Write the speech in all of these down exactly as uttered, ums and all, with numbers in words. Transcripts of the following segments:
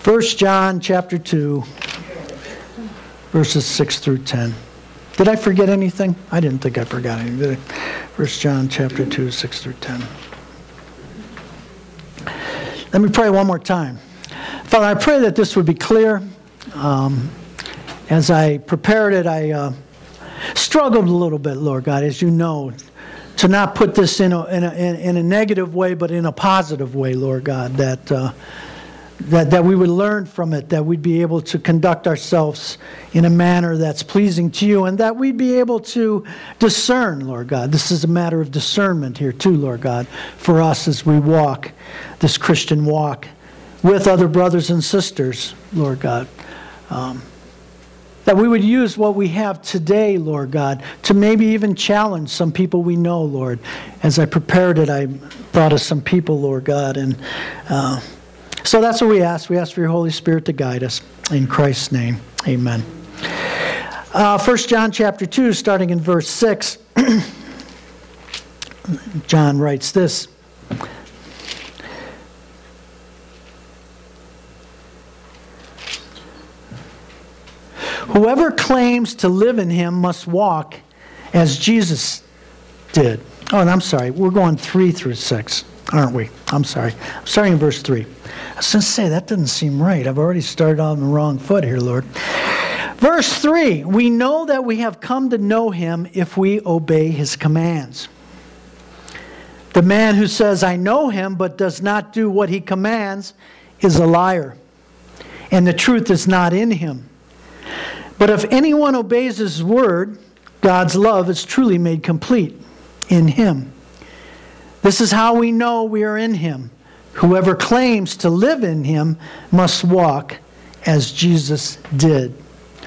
First John chapter two, verses six through ten. Did I forget anything? I didn't think I forgot anything, did I? First John chapter two, six through ten. Let me pray one more time. Father, I pray that this would be clear. Um, as I prepared it, I uh, struggled a little bit, Lord God, as you know, to not put this in a, in a, in a negative way, but in a positive way, Lord God, that, uh, that, that we would learn from it, that we'd be able to conduct ourselves in a manner that's pleasing to you, and that we'd be able to discern, Lord God. This is a matter of discernment here too, Lord God, for us as we walk this Christian walk with other brothers and sisters, Lord God. Um, that we would use what we have today, Lord God, to maybe even challenge some people we know, Lord. As I prepared it, I thought of some people, Lord God. And uh, so that's what we ask. We ask for your Holy Spirit to guide us. In Christ's name, amen. Uh, First John chapter two, starting in verse six, John writes this. Whoever claims to live in him must walk as Jesus did. Oh, and I'm sorry. We're going three through six, aren't we? I'm sorry. I'm starting in verse three. I was going to say, that doesn't seem right. I've already started on the wrong foot here, Lord. Verse three, we know that we have come to know him if we obey his commands. The man who says, I know him, but does not do what he commands is a liar, and the truth is not in him. But if anyone obeys his word, God's love is truly made complete in him. This is how we know we are in him. Whoever claims to live in him must walk as Jesus did.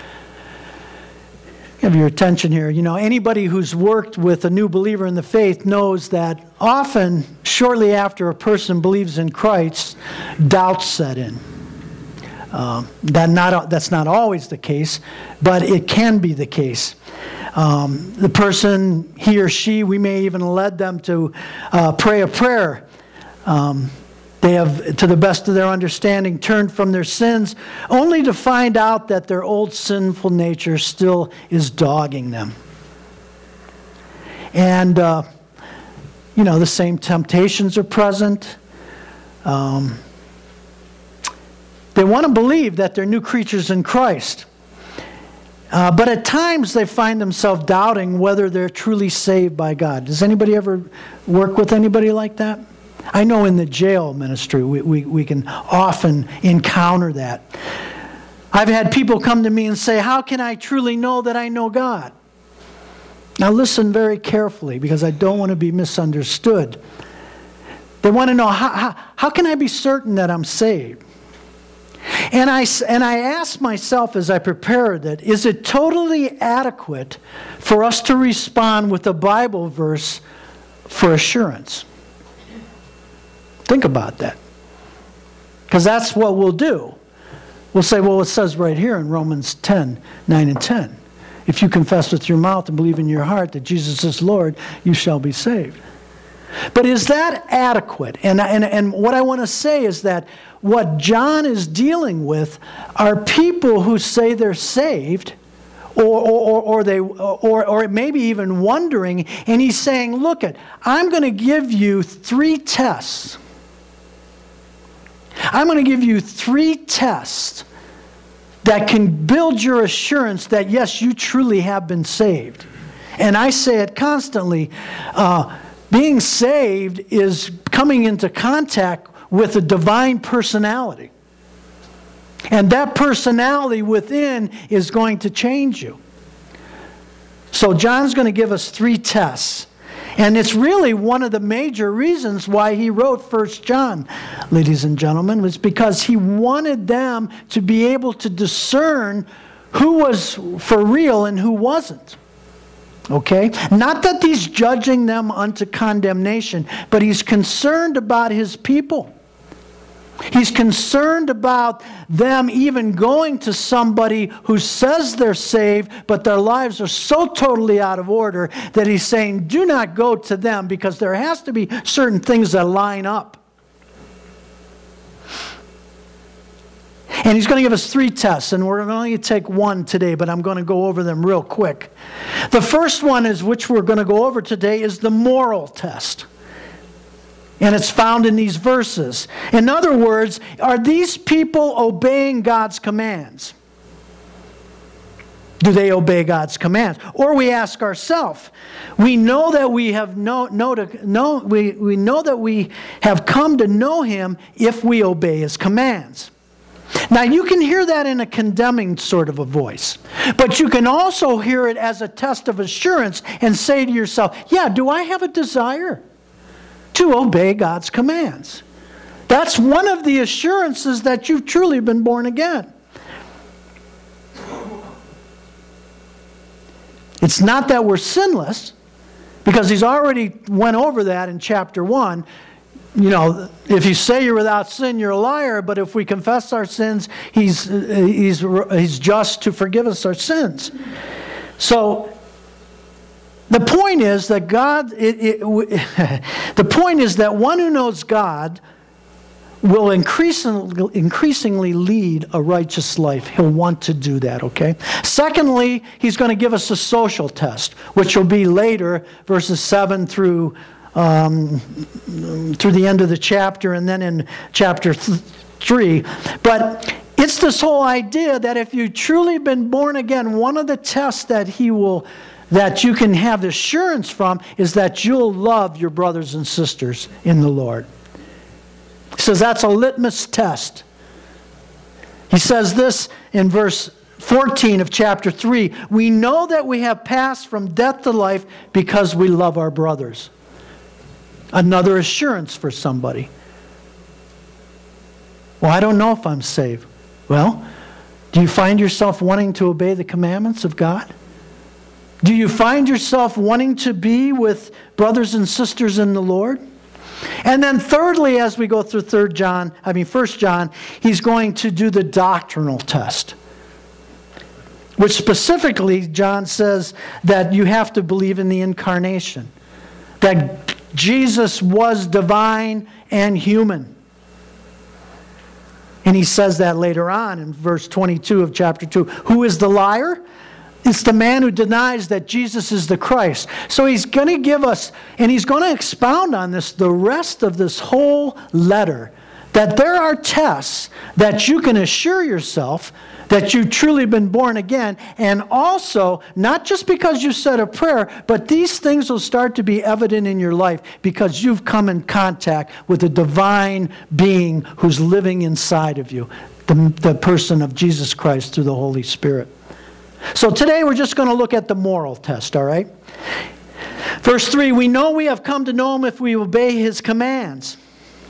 Have your attention here. You know, anybody who's worked with a new believer in the faith knows that often, shortly after a person believes in Christ, doubts set in. Um, that not that's not always the case, but it can be the case. Um, the person, he or she, we may even led them to uh, pray a prayer. Um, they have, to the best of their understanding, turned from their sins, only to find out that their old sinful nature still is dogging them. And, uh, you know, the same temptations are present. Um, They want to believe that they're new creatures in Christ. Uh, but at times they find themselves doubting whether they're truly saved by God. Does anybody ever work with anybody like that? I know in the jail ministry we, we, we can often encounter that. I've had people come to me and say, how can I truly know that I know God? Now listen very carefully, because I don't want to be misunderstood. They want to know, how, how, how can I be certain that I'm saved? And I, and I asked myself as I prepared that, is it totally adequate for us to respond with a Bible verse for assurance? Think about that. Because that's what we'll do. We'll say, well, it says right here in Romans ten, nine and ten. If you confess with your mouth and believe in your heart that Jesus is Lord, you shall be saved. But is that adequate? And, and, and what I want to say is that what John is dealing with are people who say they're saved, or, or, or, they, or, or maybe even wondering, and he's saying, look, it, I'm going to give you three tests. I'm going to give you three tests that can build your assurance that, yes, you truly have been saved. And I say it constantly, uh, being saved is coming into contact with a divine personality. And that personality within is going to change you. So John's going to give us three tests. And it's really one of the major reasons why he wrote First John, ladies and gentlemen, was because he wanted them to be able to discern who was for real and who wasn't. Okay? Not that he's judging them unto condemnation, but he's concerned about his people. He's concerned about them even going to somebody who says they're saved, but their lives are so totally out of order that he's saying, do not go to them, because there has to be certain things that line up. And he's going to give us three tests, and we're going to take one today, but I'm going to go over them real quick. The first one is, which we're going to go over today, is the moral test. And it's found in these verses. In other words, are these people obeying God's commands? Do they obey God's commands? Or we ask ourselves, we know that we have know, know, to, know we, we know that we have come to know him if we obey his commands. Now you can hear that in a condemning sort of a voice, but you can also hear it as a test of assurance and say to yourself, yeah, do I have a desire to obey God's commands? That's one of the assurances that you've truly been born again. It's not that we're sinless, because he's already went over that in chapter one. You know, if you say you're without sin, you're a liar, but if we confess our sins, he's, he's, he's just to forgive us our sins. So, the point is that God, it, it, the point is that one who knows God will increasingly, increasingly lead a righteous life. He'll want to do that, okay? Secondly, he's going to give us a social test, which will be later, verses seven through, um, through the end of the chapter, and then in chapter th- three. But it's this whole idea that if you've truly been born again, one of the tests that he will, that you can have assurance from, is that you'll love your brothers and sisters in the Lord. He says that's a litmus test. He says this in verse fourteen of chapter three. We know that we have passed from death to life because we love our brothers. Another assurance for somebody. Well, I don't know if I'm saved. Well, do you find yourself wanting to obey the commandments of God? Do you find yourself wanting to be with brothers and sisters in the Lord? And then thirdly, as we go through third John, I mean First John, he's going to do the doctrinal test. Which specifically, John says that you have to believe in the incarnation. That Jesus was divine and human. And he says that later on in verse twenty-two of chapter two. Who is the liar? It's the man who denies that Jesus is the Christ. So he's going to give us, and he's going to expound on this the rest of this whole letter, that there are tests that you can assure yourself that you've truly been born again, and also, not just because you said a prayer, but these things will start to be evident in your life because you've come in contact with a divine being who's living inside of you, the, the person of Jesus Christ through the Holy Spirit. So today we're just going to look at the moral test, all right? Verse three, we know we have come to know him if we obey his commands.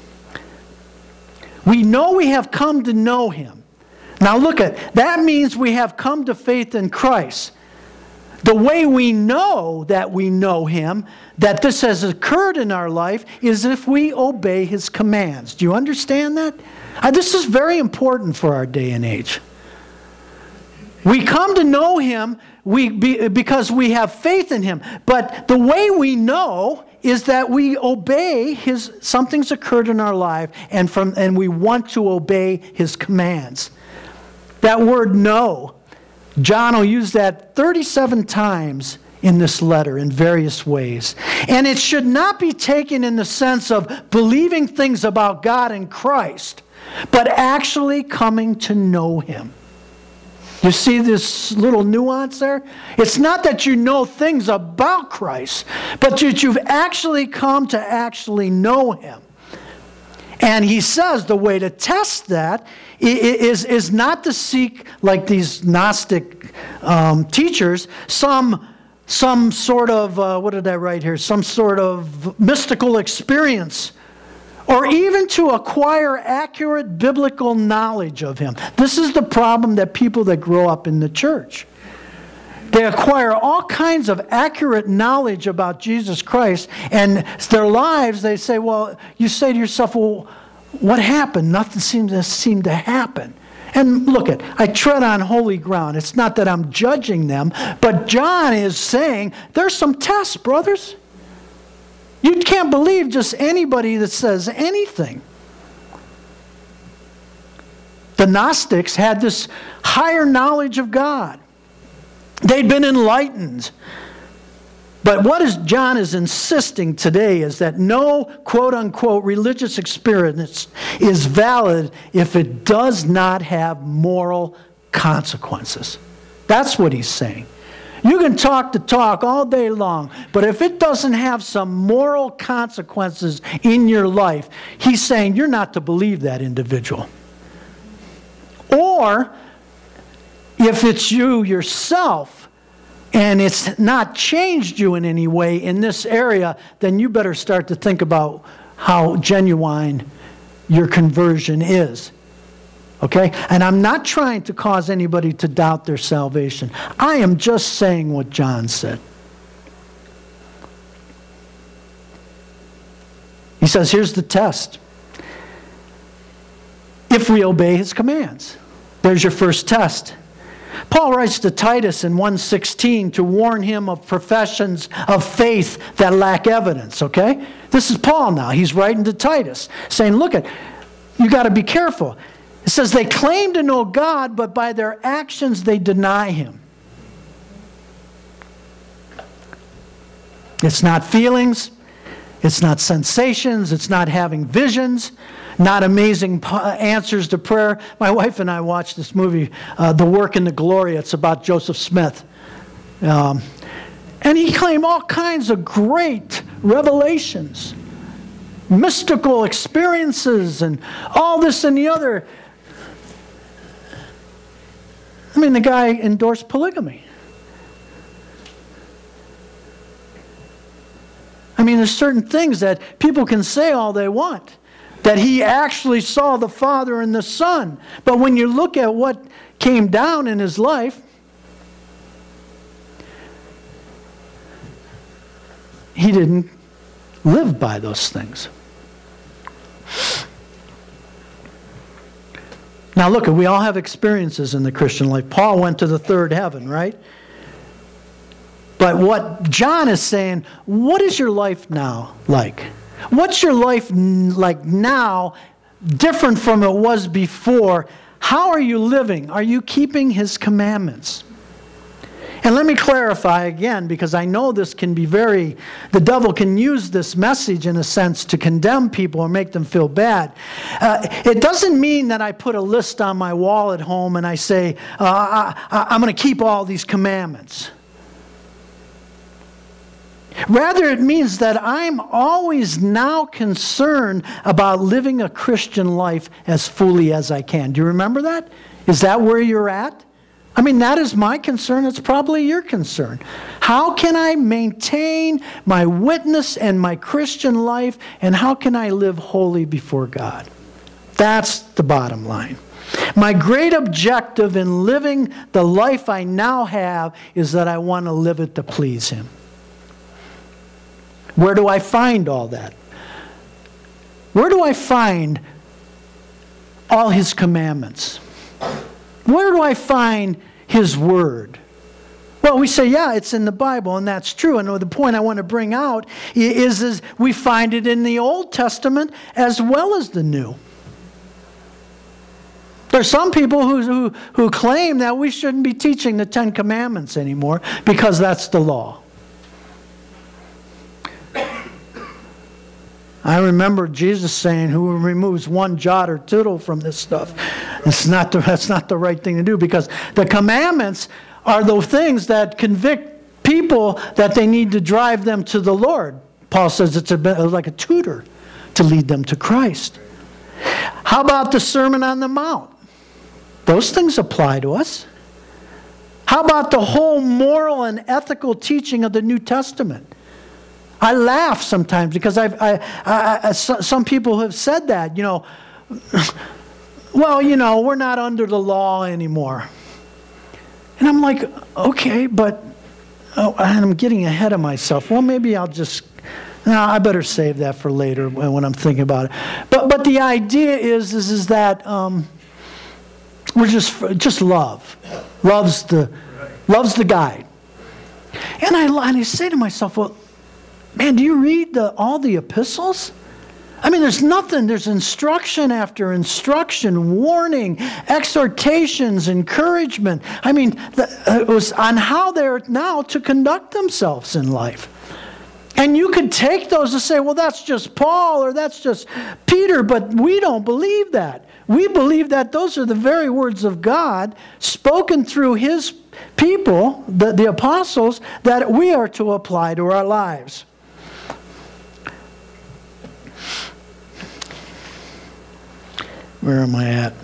We know we have come to know him. Now look at, that means we have come to faith in Christ. The way we know that we know him, that this has occurred in our life, is if we obey his commands. Do you understand that? Uh, this is very important for our day and age. We come to know him we, be, because we have faith in him. But the way we know is that we obey his, something's occurred in our life, and, from, and we want to obey his commands. That word know, John will use that thirty-seven times in this letter in various ways. And it should not be taken in the sense of believing things about God and Christ, but actually coming to know him. You see this little nuance there? It's not that you know things about Christ, but that you've actually come to actually know him. And he says the way to test that is, is not to seek, like these Gnostic um, teachers, some, some sort of, uh, what did I write here? Some sort of mystical experience, or even to acquire accurate biblical knowledge of him. This is the problem that people that grow up in the church. They acquire all kinds of accurate knowledge about Jesus Christ, and their lives, they say, well, you say to yourself, well, what happened? Nothing seems to seem to happen. And look at, I tread on holy ground. It's not that I'm judging them, but John is saying there's some tests, brothers. You can't believe just anybody that says anything. The Gnostics had this higher knowledge of God. They'd been enlightened. But what is John is insisting today is that no quote-unquote religious experience is valid if it does not have moral consequences. That's what he's saying. You can talk the talk all day long, but if it doesn't have some moral consequences in your life, he's saying you're not to believe that individual. Or, if it's you yourself, and it's not changed you in any way in this area, then you better start to think about how genuine your conversion is. Okay? And I'm not trying to cause anybody to doubt their salvation. I am just saying what John said. He says, here's the test. If we obey his commands. There's your first test. Paul writes to Titus in one sixteen to warn him of professions of faith that lack evidence, okay? This is Paul now. He's writing to Titus, saying, look, at you got to be careful. It says they claim to know God, but by their actions they deny him. It's not feelings. It's not sensations. It's not having visions. Not amazing answers to prayer. My wife and I watched this movie, uh, The Work and the Glory. It's about Joseph Smith. Um, and he claimed all kinds of great revelations, mystical experiences, and all this and the other. I mean, the guy endorsed polygamy. I mean, there's certain things that people can say all they want. That he actually saw the Father and the Son. But when you look at what came down in his life, he didn't live by those things. Now look, we all have experiences in the Christian life. Paul went to the third heaven, right? But what John is saying, what is your life now like? What's your life like now, different from it was before? How are you living? Are you keeping his commandments? And let me clarify again, because I know this can be very, the devil can use this message in a sense to condemn people or make them feel bad. Uh, it doesn't mean that I put a list on my wall at home and I say, uh, I, I'm going to keep all these commandments. Rather, it means that I'm always now concerned about living a Christian life as fully as I can. Do you remember that? Is that where you're at? I mean, that is my concern. It's probably your concern. How can I maintain my witness and my Christian life, and how can I live holy before God? That's the bottom line. My great objective in living the life I now have is that I want to live it to please him. Where do I find all that? Where do I find all his commandments? Where do I find his word? Well, we say, yeah, it's in the Bible, and that's true. And the point I want to bring out is, is we find it in the Old Testament as well as the New. There's some people who, who, who claim that we shouldn't be teaching the Ten Commandments anymore because that's the law. I remember Jesus saying, who removes one jot or tittle from this stuff, it's not the, that's not the right thing to do, because the commandments are the things that convict people that they need to drive them to the Lord. Paul says it's a bit like a tutor to lead them to Christ. How about the Sermon on the Mount? Those things apply to us. How about the whole moral and ethical teaching of the New Testament? I laugh sometimes because I've, I, I, I, some people have said that, you know, well, you know, we're not under the law anymore. And I'm like, okay, but oh, I'm getting ahead of myself. Well, maybe I'll just, no, I better save that for later when I'm thinking about it. But but the idea is is, is that um, we're just just love, loves the loves the guide. And I and I say to myself, well, man, do you read the, all the epistles? I mean, there's nothing. There's instruction after instruction, warning, exhortations, encouragement. I mean, it was on how they're now to conduct themselves in life. And you could take those and say, well, that's just Paul or that's just Peter, but we don't believe that. We believe that those are the very words of God spoken through his people, the, the apostles, that we are to apply to our lives. Where am I at?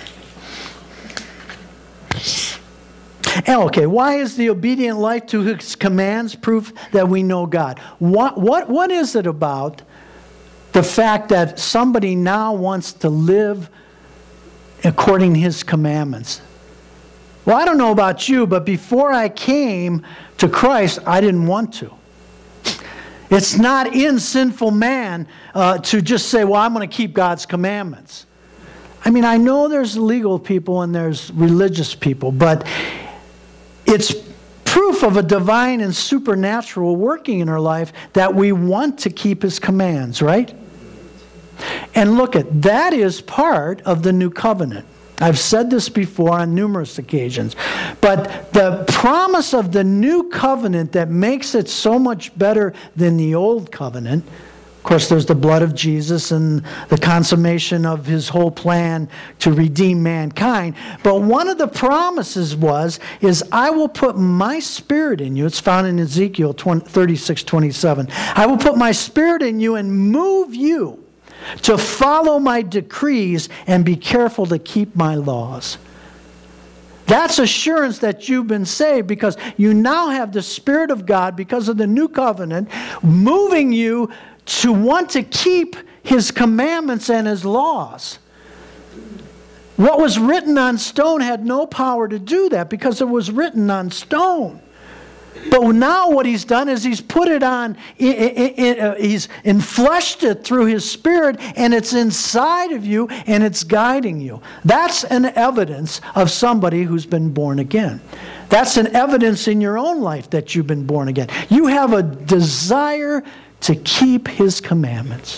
Okay, why is the obedient life to his commands proof that we know God? What, what, what is it about the fact that somebody now wants to live according to his commandments? Well, I don't know about you, but before I came to Christ, I didn't want to. It's not in sinful man uh, to just say, well, I'm going to keep God's commandments. I mean, I know there's legal people and there's religious people, but it's proof of a divine and supernatural working in our life that we want to keep his commands, right? And look at, that is part of the new covenant. I've said this before on numerous occasions. But the promise of the new covenant that makes it so much better than the old covenant, of course, there's the blood of Jesus and the consummation of his whole plan to redeem mankind. But one of the promises was, is I will put my spirit in you. It's found in Ezekiel thirty-six twenty-seven. I will put my spirit in you and move you to follow my decrees and be careful to keep my laws. That's assurance that you've been saved because you now have the Spirit of God because of the new covenant moving you to want to keep his commandments and his laws. What was written on stone had no power to do that because it was written on stone. But now what he's done is he's put it on, he's enfleshed it through his Spirit, and it's inside of you, and it's guiding you. That's an evidence of somebody who's been born again. That's an evidence in your own life that you've been born again. You have a desire to keep his commandments.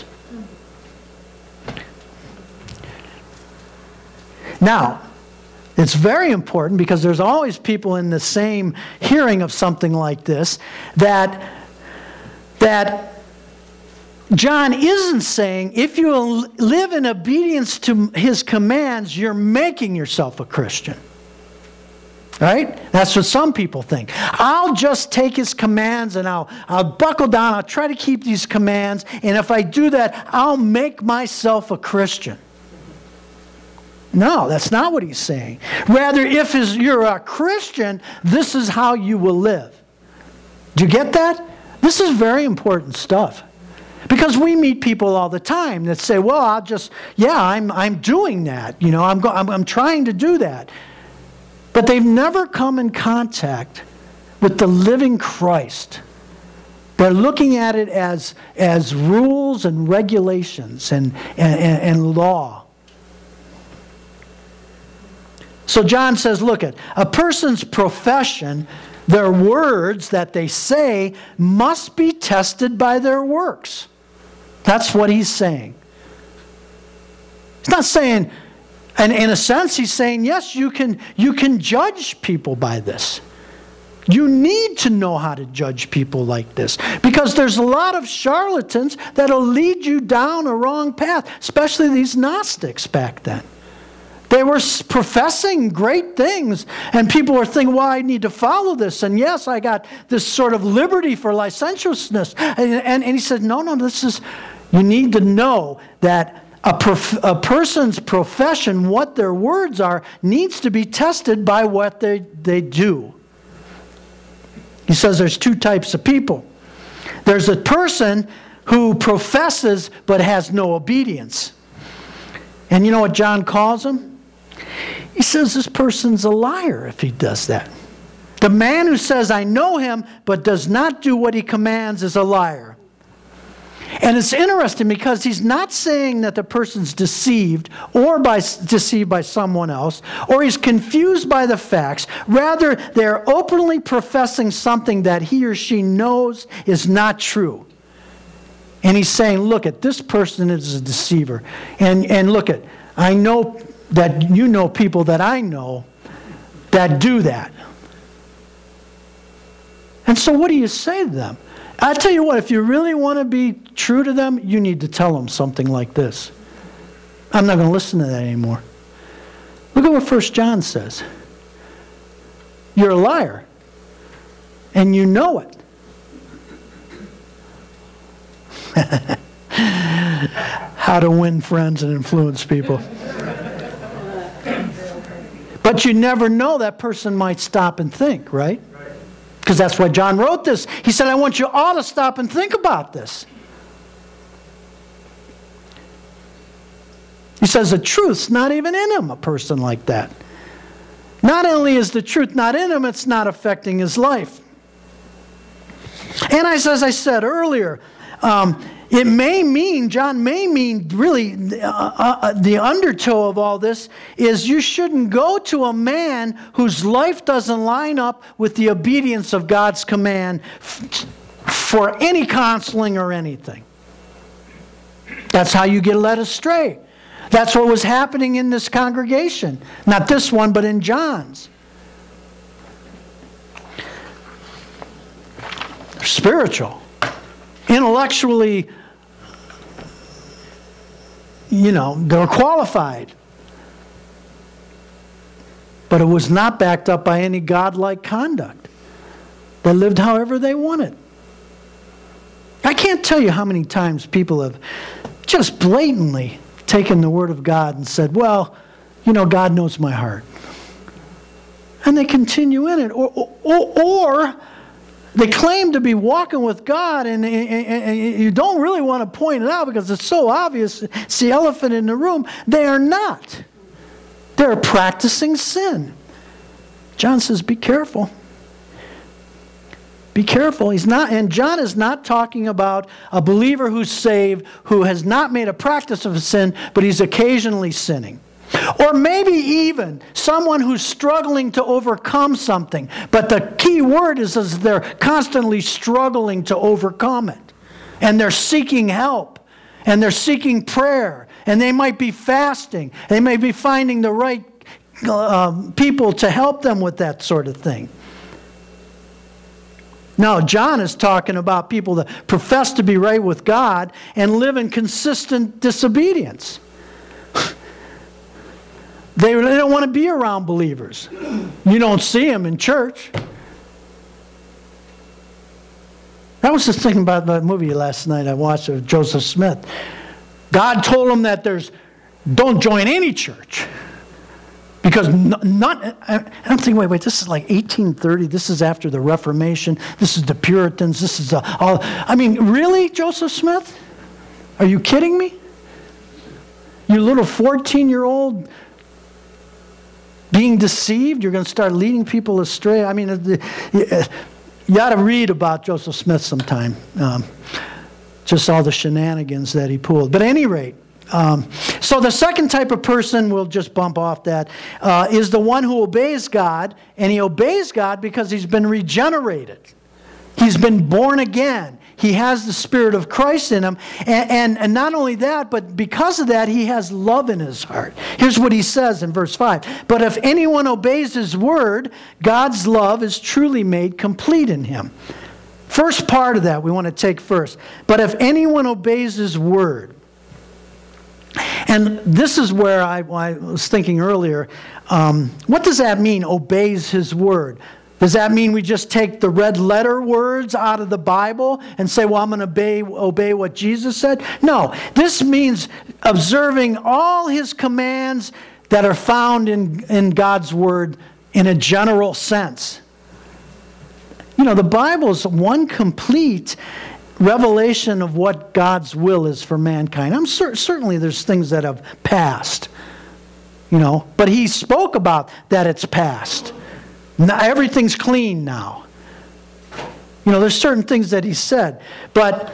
Now, it's very important because there's always people in the same hearing of something like this that, that John isn't saying if you live in obedience to his commands, you're making yourself a Christian. Right? That's what some people think. I'll just take his commands and I'll, I'll buckle down. I'll try to keep these commands. And if I do that, I'll make myself a Christian. No, that's not what he's saying. Rather, if you're a Christian, this is how you will live. Do you get that? This is very important stuff. Because we meet people all the time that say, well, I'll just, yeah, I'm, I'm doing that. You know, I'm, go- I'm, I'm trying to do that. But they've never come in contact with the living Christ. They're looking at it as, as rules and regulations and, and, and law. So John says, look at a person's profession, their words that they say must be tested by their works. That's what he's saying. He's not saying, and in a sense, he's saying, yes, you can, you can judge people by this. You need to know how to judge people like this because there's a lot of charlatans that'll lead you down a wrong path, especially these Gnostics back then. They were professing great things, and people were thinking, well, I need to follow this, and yes, I got this sort of liberty for licentiousness. And, and, and he said, no, no, this is, you need to know that A, prof- a person's profession, what their words are, needs to be tested by what they, they do. He says there's two types of people. There's a person who professes but has no obedience. And you know what John calls him? He says this person's a liar if he does that. The man who says, I know him, but does not do what he commands is a liar. And it's interesting because he's not saying that the person's deceived or by deceived by someone else, or he's confused by the facts. Rather, they're openly professing something that he or she knows is not true. And he's saying, look at this person is a deceiver. And, and look at, I know that you know people that I know that do that. And so what do you say to them? I tell you what, if you really want to be true to them, you need to tell them something like this. I'm not going to listen to that anymore. Look at what First John says. You're a liar. And you know it. How to win friends and influence people. But you never know, that person might stop and think, right? Because that's why John wrote this. He said, I want you all to stop and think about this. He says the truth's not even in him, a person like that. Not only is the truth not in him, it's not affecting his life. And as, as I said earlier, um, it may mean, John may mean really, uh, uh, the undertow of all this is you shouldn't go to a man whose life doesn't line up with the obedience of God's command f- for any counseling or anything. That's how you get led astray. That's what was happening in this congregation. Not this one, but in John's. They're spiritual. Intellectually, you know, they're qualified. But it was not backed up by any godlike conduct. They lived however they wanted. I can't tell you how many times people have just blatantly taken the Word of God and said, well, you know, God knows my heart. And they continue in it. Or, or, or they claim to be walking with God, and, and, and you don't really want to point it out because it's so obvious. It's the elephant in the room. They are not. They're practicing sin. John says, be careful. Be careful. He's not, and John is not talking about a believer who's saved, who has not made a practice of sin, but he's occasionally sinning. Or maybe even someone who's struggling to overcome something. But the key word is, is they're constantly struggling to overcome it. And they're seeking help. And they're seeking prayer. And they might be fasting. They may be finding the right um, people to help them with that sort of thing. Now, John is talking about people that profess to be right with God and live in consistent disobedience. They, they don't want to be around believers. You don't see them in church. I was just thinking about that movie last night I watched of Joseph Smith. God told him that there's, don't join any church. Because not, not, I'm thinking, wait, wait, this is like eighteen thirty. This is after the Reformation. This is the Puritans. This is the, all. I mean, really, Joseph Smith? Are you kidding me? You little fourteen-year-old being deceived? You're going to start leading people astray? I mean, you ought to read about Joseph Smith sometime. Um, just all the shenanigans that he pulled. But at any rate, Um, so the second type of person, we'll just bump off that, uh, is the one who obeys God, and he obeys God because he's been regenerated. He's been born again. He has the Spirit of Christ in him, and, and, and not only that, but because of that, he has love in his heart. Here's what he says in verse five. But if anyone obeys his word, God's love is truly made complete in him. First part of that we want to take first. But if anyone obeys his word, and this is where I, I was thinking earlier, um, what does that mean, obeys his word? Does that mean we just take the red letter words out of the Bible and say, well, I'm going to obey, obey what Jesus said? No, this means observing all his commands that are found in, in God's word in a general sense. You know, the Bible is one complete revelation of what God's will is for mankind. I'm cer- certainly there's things that have passed, you know, but he spoke about that it's past. Now, everything's clean now. You know, there's certain things that he said, but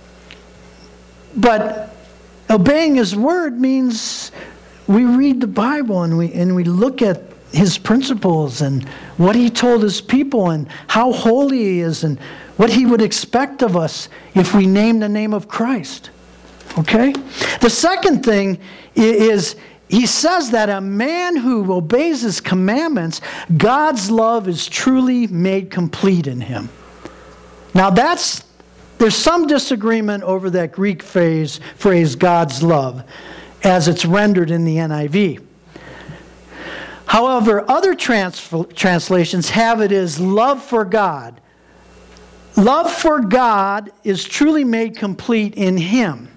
but obeying his word means we read the Bible and we and we look at his principles and what he told his people and how holy he is and what he would expect of us if we name the name of Christ. Okay? The second thing is he says that a man who obeys his commandments, God's love is truly made complete in him. Now that's, there's some disagreement over that Greek phrase, phrase God's love, as it's rendered in the N I V. However, other trans- translations have it as love for God. Love for God is truly made complete in him.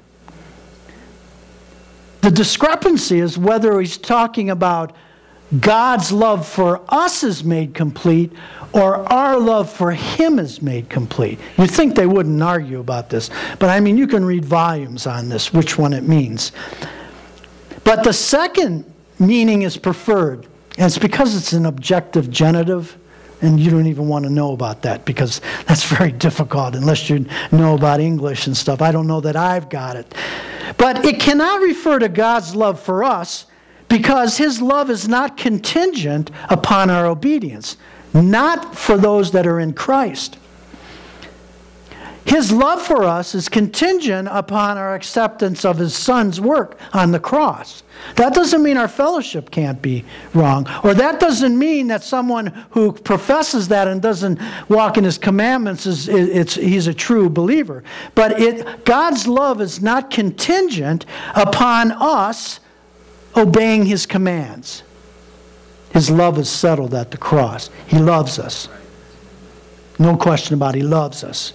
The discrepancy is whether he's talking about God's love for us is made complete or our love for him is made complete. You'd think they wouldn't argue about this, but I mean, you can read volumes on this, which one it means. But the second meaning is preferred, and it's because it's an objective genitive, and you don't even want to know about that because that's very difficult unless you know about English and stuff. I don't know that I've got it. But it cannot refer to God's love for us because his love is not contingent upon our obedience, not for those that are in Christ. His love for us is contingent upon our acceptance of his son's work on the cross. That doesn't mean our fellowship can't be wrong. Or that doesn't mean that someone who professes that and doesn't walk in his commandments, is it's, he's a true believer. But it, God's love is not contingent upon us obeying his commands. His love is settled at the cross. He loves us. No question about it, he loves us.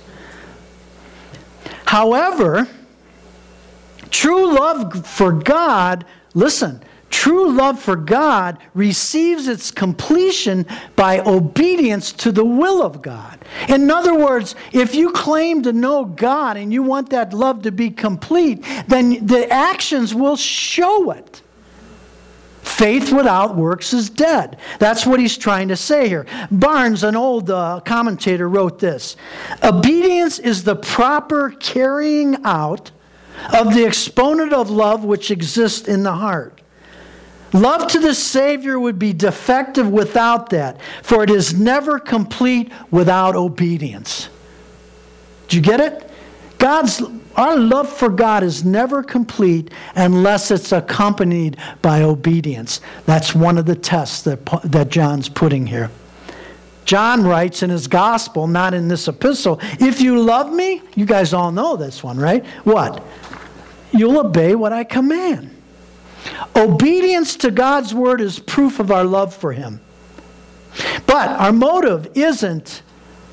However, true love for God, listen, true love for God receives its completion by obedience to the will of God. In other words, if you claim to know God and you want that love to be complete, then the actions will show it. Faith without works is dead. That's what he's trying to say here. Barnes, an old uh, commentator, wrote this: obedience is the proper carrying out of the exponent of love which exists in the heart. Love to the Savior would be defective without that, for it is never complete without obedience. Did you get it? God's Our love for God is never complete unless it's accompanied by obedience. That's one of the tests that, that John's putting here. John writes in his gospel, not in this epistle, if you love me, you guys all know this one, right? What? You'll obey what I command. Obedience to God's word is proof of our love for him. But our motive isn't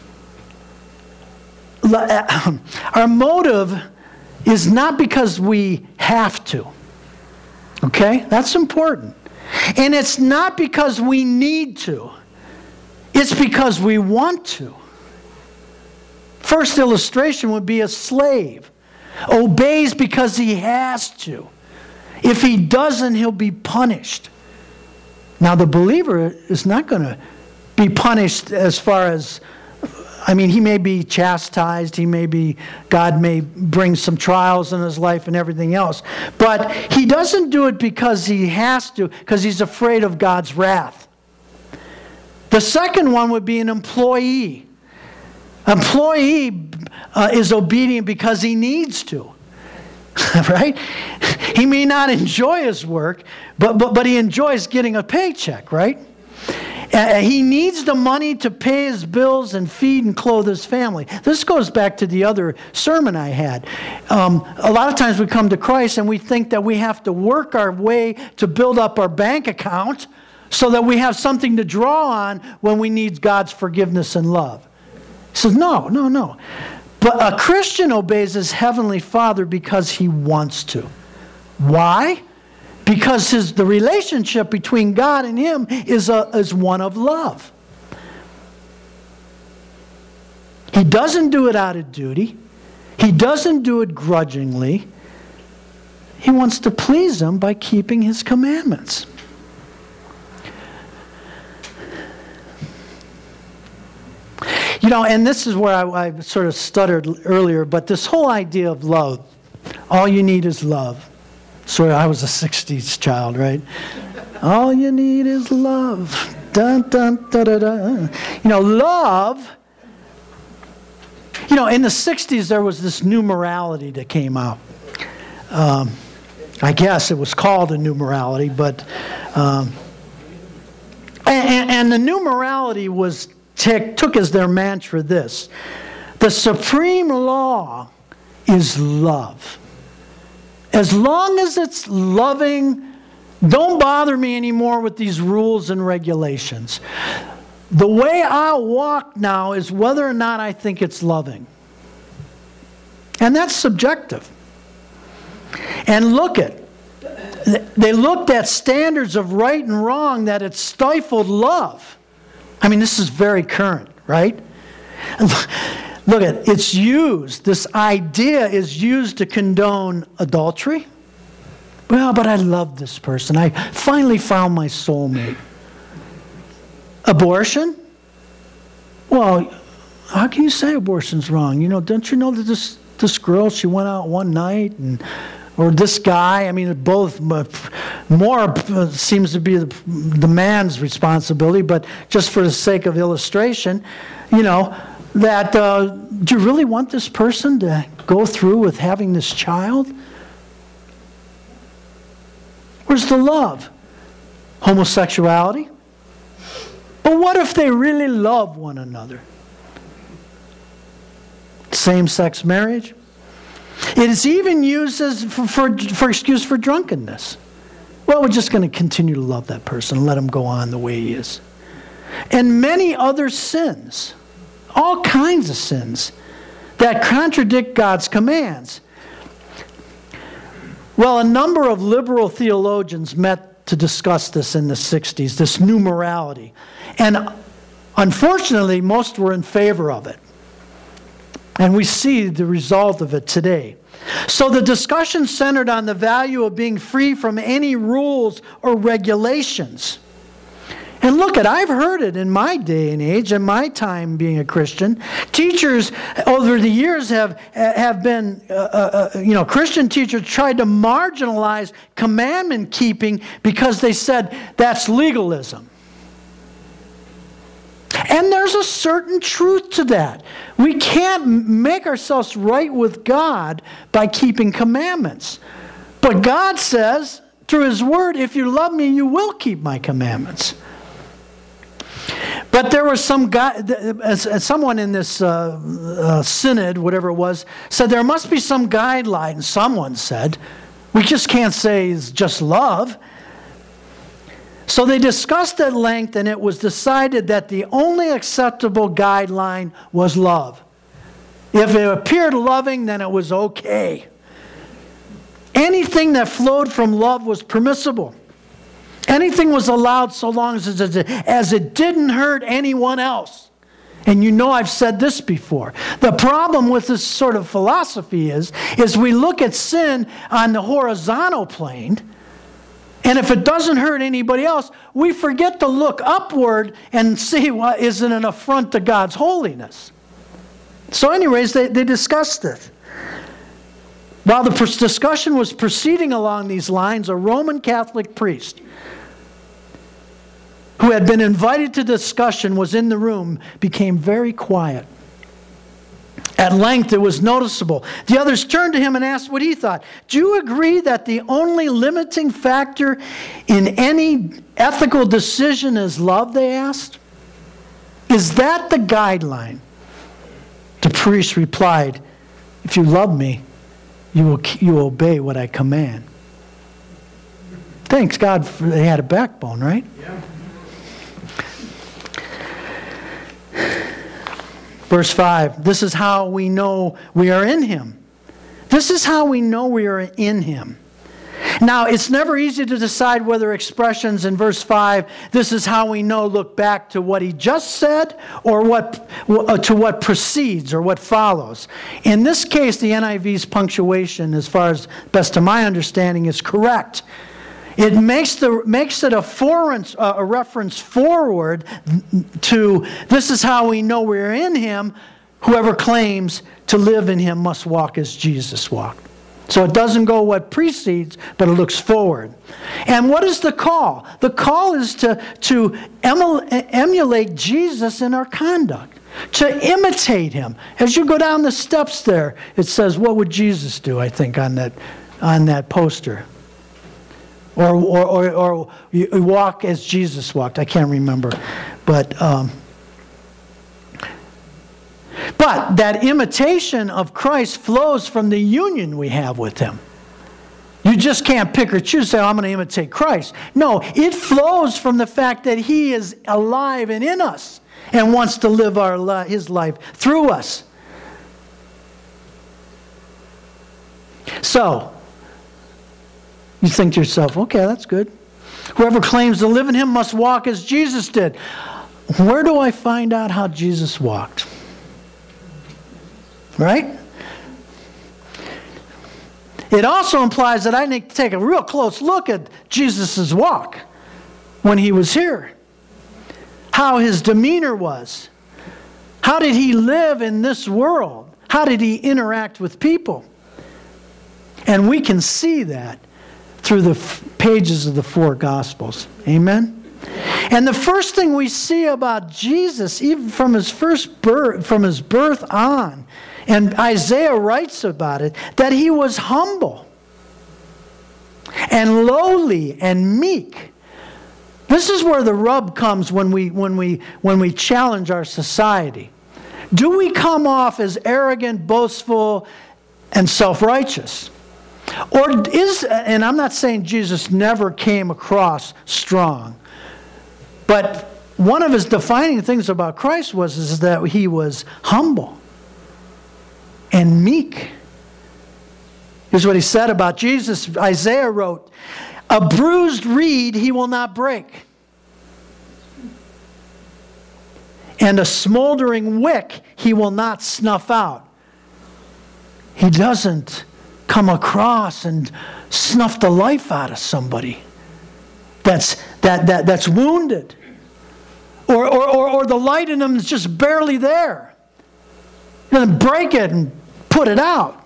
Our motive is not because we have to. Okay? That's important. And it's not because we need to. It's because we want to. First illustration would be a slave. Obeys because he has to. If he doesn't, he'll be punished. Now, the believer is not going to be punished as far as, I mean, he may be chastised, he may be, God may bring some trials in his life and everything else. But he doesn't do it because he has to, because he's afraid of God's wrath. The second one would be an employee. Employee uh, is obedient because he needs to. Right? He may not enjoy his work, but, but, but he enjoys getting a paycheck, right? Uh, he needs the money to pay his bills and feed and clothe his family. This goes back to the other sermon I had. Um, a lot of times we come to Christ and we think that we have to work our way to build up our bank account so that we have something to draw on when we need God's forgiveness and love. He says, no, no, no. But a Christian obeys his heavenly Father because he wants to. Why? Because his, the relationship between God and him is, a, is one of love. He doesn't do it out of duty. He doesn't do it grudgingly. He wants to please him by keeping his commandments. You know, and this is where I, I sort of stuttered earlier, but this whole idea of love, all you need is love. Sorry, I was a sixties child, right? All you need is love. Dun, dun, da, da, da. You know, love, you know, in the sixties there was this new morality that came out. Um, I guess it was called a new morality, but, um, and, and the new morality was t- took as their mantra this: the supreme law is love. As long as it's loving, don't bother me anymore with these rules and regulations. The way I walk now is whether or not I think it's loving. And that's subjective. And look at, they looked at standards of right and wrong that it stifled love. I mean, this is very current, right? Look at, it's used, this idea is used to condone adultery. Well, but I love this person. I finally found my soulmate. Abortion? Well, how can you say abortion's wrong? You know, don't you know that this this girl, she went out one night, and or this guy, I mean, both more seems to be the, the man's responsibility, but just for the sake of illustration, you know, that uh, do you really want this person to go through with having this child? Where's the love? Homosexuality? But what if they really love one another? Same-sex marriage? It is even used as for, for, for excuse for drunkenness. Well, we're just going to continue to love that person and let him go on the way he is. And many other sins, all kinds of sins that contradict God's commands. Well, a number of liberal theologians met to discuss this in the sixties, this new morality. And unfortunately, most were in favor of it. And we see the result of it today. So the discussion centered on the value of being free from any rules or regulations. And look at, I've heard it in my day and age, in my time being a Christian. Teachers over the years have have been, uh, uh, you know, Christian teachers tried to marginalize commandment keeping because they said that's legalism. And there's a certain truth to that. We can't make ourselves right with God by keeping commandments. But God says, through His Word, if you love me, you will keep my commandments. But there was some guy, someone in this uh, uh, synod, whatever it was, said there must be some guideline. Someone said, we just can't say it's just love. So they discussed at length, and it was decided that the only acceptable guideline was love. If it appeared loving, then it was okay. Anything that flowed from love was permissible. Anything was allowed so long as it, as it didn't hurt anyone else. And you know I've said this before. The problem with this sort of philosophy is, is we look at sin on the horizontal plane, and if it doesn't hurt anybody else, we forget to look upward and see what isn't an affront to God's holiness. So anyways, they, they discussed it. While the discussion was proceeding along these lines, a Roman Catholic priest who had been invited to discussion was in the room, became very quiet. At length, it was noticeable. The others turned to him and asked what he thought. Do you agree that the only limiting factor in any ethical decision is love, they asked? Is that the guideline? The priest replied, if you love me, you will you obey what I command. Thanks God for, they had a backbone, right? Yeah. Verse five, this is how we know we are in Him. This is how we know we are in Him. Now, it's never easy to decide whether expressions in verse five, this is how we know, look back to what he just said or what to what precedes or what follows. In this case, the N I V's punctuation, as far as best to my understanding, is correct. It makes the makes it a foreign, uh, a reference forward to this is how we know we're in Him. Whoever claims to live in Him must walk as Jesus walked. So it doesn't go what precedes, but it looks forward. And what is the call? The call is to, to emulate Jesus in our conduct, to imitate him. As you go down the steps there, it says, what would Jesus do, I think, on that, on that poster? Or, or, or, or you walk as Jesus walked. I can't remember. But, um, but that imitation of Christ flows from the union we have with him. You just can't pick or choose, say, oh, I'm going to imitate Christ. No, it flows from the fact that he is alive and in us and wants to live our li- his life through us. So, you think to yourself, okay, that's good. Whoever claims to live in him must walk as Jesus did. Where do I find out how Jesus walked? Right? It also implies that I need to take a real close look at Jesus' walk when he was here. How his demeanor was. How did he live in this world? How did he interact with people? And we can see that through the f- pages of the four Gospels. Amen? And the first thing we see about Jesus, even from his first birth, from his birth on, and Isaiah writes about it, that he was humble and lowly and meek. This is where the rub comes when we when we when we challenge our society. Do we come off as arrogant, boastful, and self-righteous? Or is, and I'm not saying Jesus never came across strong, but one of his defining things about Christ was is that he was humble and meek. Here's what he said about Jesus. Isaiah wrote, a bruised reed he will not break, and a smoldering wick he will not snuff out. He doesn't come across and snuff the life out of somebody that's that, that that's wounded. Or, or, or, or the light in them is just barely there. Then break it and put it out.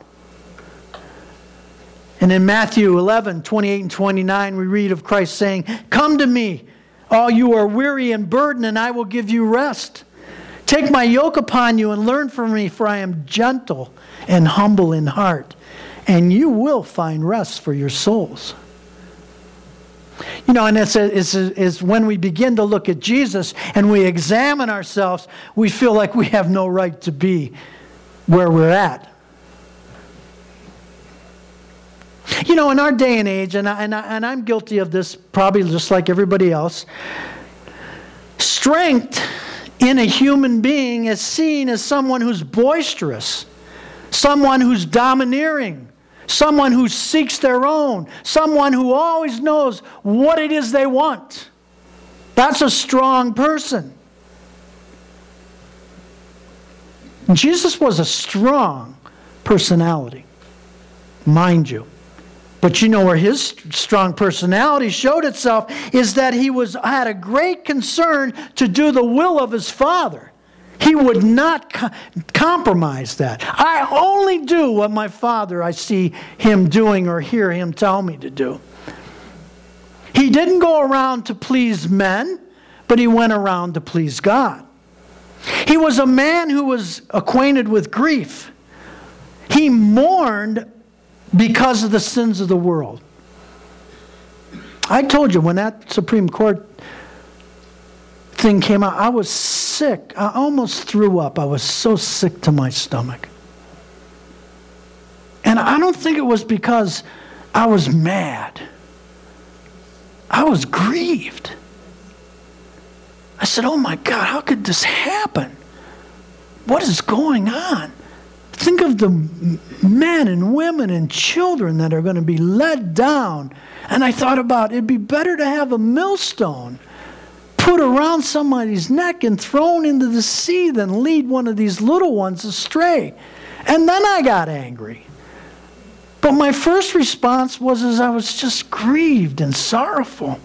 And in Matthew eleven, twenty-eight and twenty-nine, we read of Christ saying, come to me, all you are weary and burdened, and I will give you rest. Take my yoke upon you and learn from me, for I am gentle and humble in heart, and you will find rest for your souls. You know, and it's, a, it's, a, it's when we begin to look at Jesus and we examine ourselves, we feel like we have no right to be where we're at. You know, in our day and age, and, I, and, I, and I'm guilty of this probably just like everybody else, strength in a human being is seen as someone who's boisterous, someone who's domineering, someone who seeks their own, someone who always knows what it is they want. That's a strong person. Jesus was a strong personality, mind you. But you know where his strong personality showed itself is that he was had a great concern to do the will of his Father. He would not co- compromise that. I only do what my Father I see him doing or hear him tell me to do. He didn't go around to please men, but he went around to please God. He was a man who was acquainted with grief. He mourned because of the sins of the world. I told you when that Supreme Court thing came out, I was sick. I almost threw up. I was so sick to my stomach. And I don't think it was because I was mad. I was grieved. I said, oh my God, how could this happen? What is going on? Think of the men and women and children that are going to be led down. And I thought about it'd be better to have a millstone put around somebody's neck and thrown into the sea than lead one of these little ones astray. And then I got angry. But my first response was as I was just grieved and sorrowful.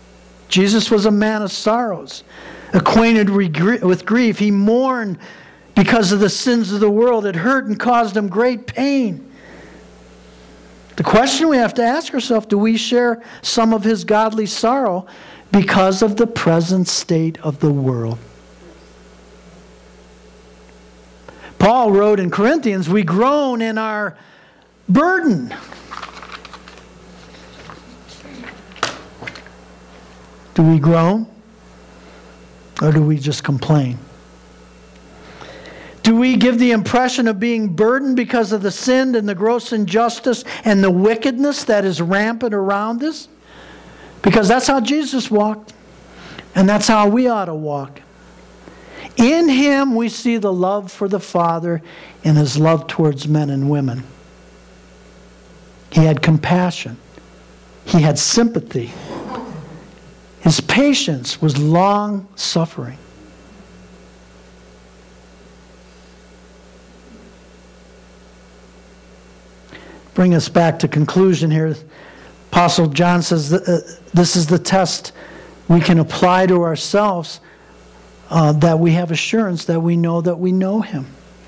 Jesus was a man of sorrows, acquainted with grief. He mourned because of the sins of the world. It hurt and caused him great pain. The question we have to ask ourselves, do we share some of his godly sorrow because of the present state of the world? Paul wrote in Corinthians, we groan in our burden. Do we groan? Or do we just complain? Do we give the impression of being burdened because of the sin and the gross injustice and the wickedness that is rampant around us? Because that's how Jesus walked. And that's how we ought to walk. In him we see the love for the Father and his love towards men and women. He had compassion. He had sympathy. His patience was long suffering. Bring us back to conclusion here. Apostle John says that, uh, this is the test we can apply to ourselves, uh, that we have assurance that we know that we know him.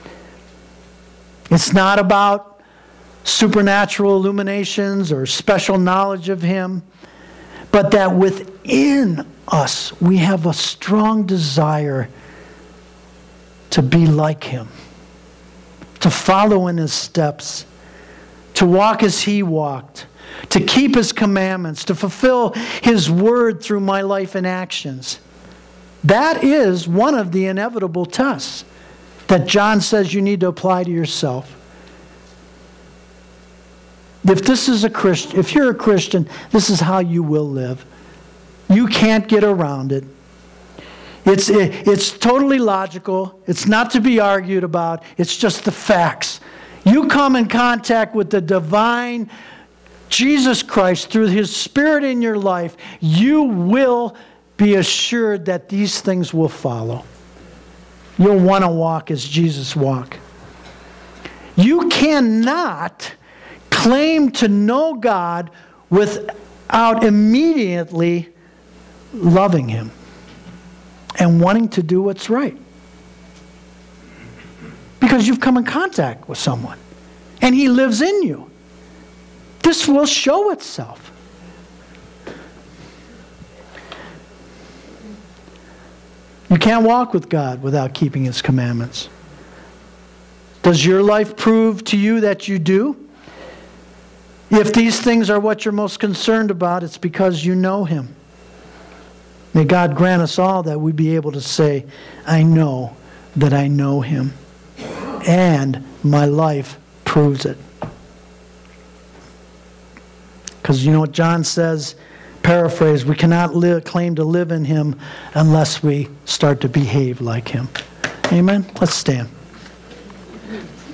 It's not about supernatural illuminations or special knowledge of him, but that within us we have a strong desire to be like him, to follow in his steps, to walk as he walked, to keep his commandments, to fulfill his word through my life and actions. That is one of the inevitable tests that John says you need to apply to yourself. If this is a Christian, if you're a Christian, this is how you will live. You can't get around it. It's, it, it's totally logical. It's not to be argued about. It's just the facts. You come in contact with the divine Jesus Christ through his Spirit in your life, you will be assured that these things will follow. You'll want to walk as Jesus walked. You cannot claim to know God without immediately loving him and wanting to do what's right. Because you've come in contact with someone and he lives in you. This will show itself. You can't walk with God without keeping his commandments. Does your life prove to you that you do? If these things are what you're most concerned about, it's because you know him. May God grant us all that we be able to say, I know that I know him. And my life proves it. Because you know what John says, paraphrase, we cannot live, claim to live in him unless we start to behave like him. Amen? Let's stand.